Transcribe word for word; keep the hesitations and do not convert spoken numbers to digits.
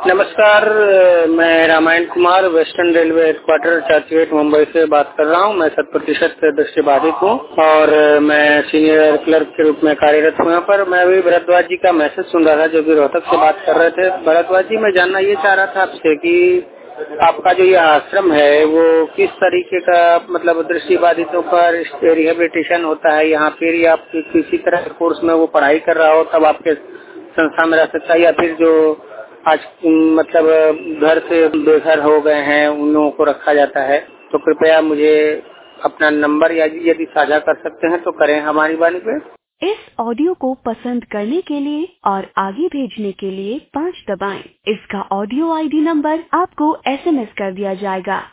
नमस्कार, मैं Ramayan Kumar western railway headquarter Churchgate Mumbai से बात कर रहा हूं। मैं शत प्रतिशत दृष्टिबाधित हूं और मैं सीनियर क्लर्क के रूप में कार्यरत हूं। यहाँ पर मैं अभी भरद्वाज जी का मैसेज सुन रहा था जो कि रोहतक से बात कर रहे थे। भरद्वाज जी, मैं जानना ये चाह रहा था आपसे कि आपका जो ये आश्रम है वो किस तरीके का, मतलब दृष्टिबाधितों का रिहेबिलिटेशन होता है यहाँ पर, या आप किसी तरह के कोर्स में वो पढ़ाई कर रहा हो तब आपके संस्था में रह सकता है, या फिर जो आज मतलब घर से बेघर हो गए हैं उन लोगों को रखा जाता है। तो कृपया मुझे अपना नंबर या यदि साझा कर सकते हैं तो करें हमारी वाणी पे। इस ऑडियो को पसंद करने के लिए और आगे भेजने के लिए पाँच दबाएं। इसका ऑडियो आईडी नंबर आपको एसएमएस कर दिया जाएगा।